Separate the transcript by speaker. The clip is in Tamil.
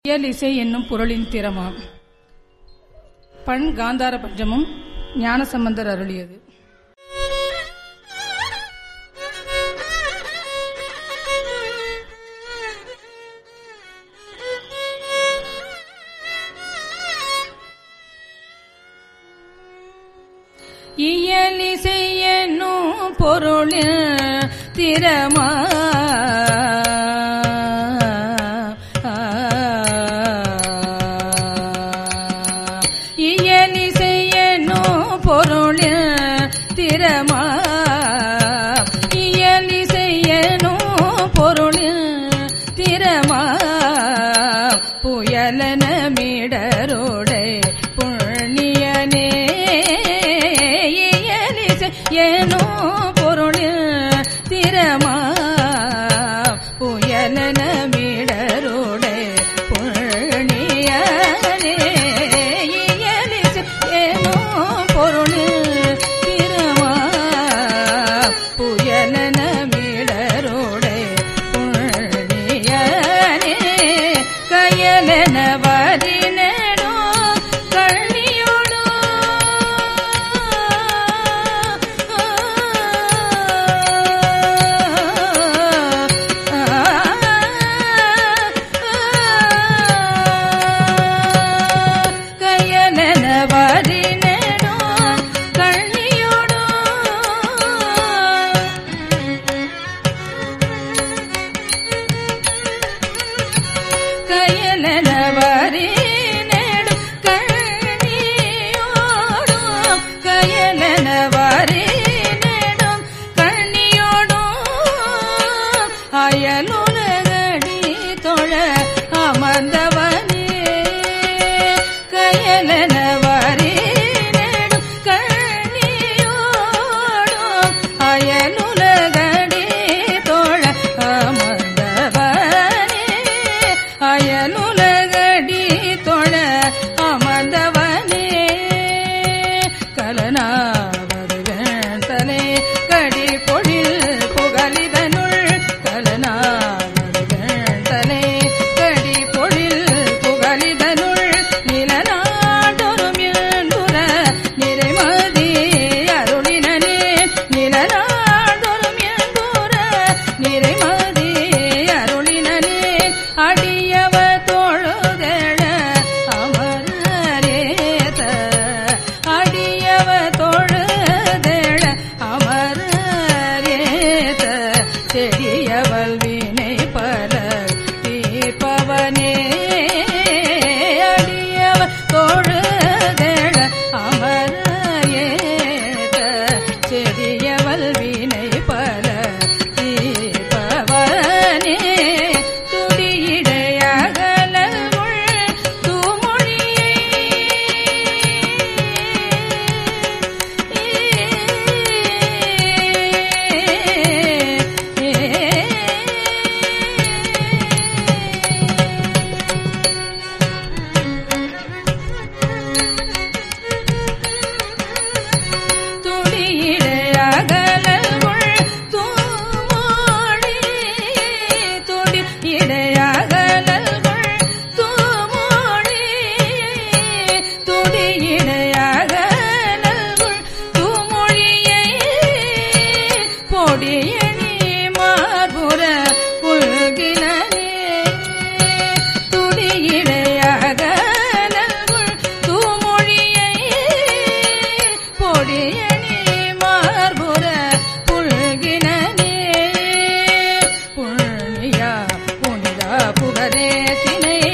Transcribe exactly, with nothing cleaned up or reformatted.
Speaker 1: இயலிசை என்னும் பொருளின் திறமாம். பண் காந்தார பஞ்சமும் ஞானசம்பந்தர் அருளியது. இயலிசை என்னும் பொருளின் திறமா இயலிசை என்னும் பொருளின் திறமா இயலிசை என்னும் பொருளின் திறமா புயலன மீடரோடை புண்ணியனே இயலிசை என்னும் பொருளின் திறமா புயலன மீடரோடை புண்ணியனே இயலிசை என்னும் பொருளின் திறமா புயலன மீடரோடை புண்ணியனே கயலன வரினோ கண்ணியோடோ கயலன வரினோ கண்ணியோடோ கயலன வரினேடு கண்ணியோடும் கயலன வரினேடும் கண்ணியோடும் அயலுலகடி தொழ அமர்ந்தவனே கயலன வரினேடும் கண்ணியோடும் அயலுலகடி தொழ அமர்ந்தவனே அயலுலகடி தொழ அமர்ந்தவனே கலனாவருகன் தலை கடி பொழில் புகலிதனுள் கலனாவருகன் தலை கடி பொழில் புகலிதனுள் நிலநாடொரும் என்புற நிறைமதி அருளினனே நிலநாடொரும் என்புற நிறைமதி அருளினனே அடியவ தொழுதெழ அமரரேத அடியவ தொழுதெழ அமரரேத செடியவள் வினை பல தீர்ப்பவனே அடியவ தொழுதெழ அமரரேத செடியவள் வினை பல தீர்ப்பவனே துடியிடையகலகுள் தூமொழியை துடியிடையகலகுள் தூமொழி துடியிடையகலகுள் தூமொழி துடியிடையகலகுள் தூமொழியை பொடியணி மார்புற புல்கினனே துடியிடையகலகுள் தூமொழியை பொடியணி மார்புற புல்கினனே புண்ணியா புனிதா புகரே தினை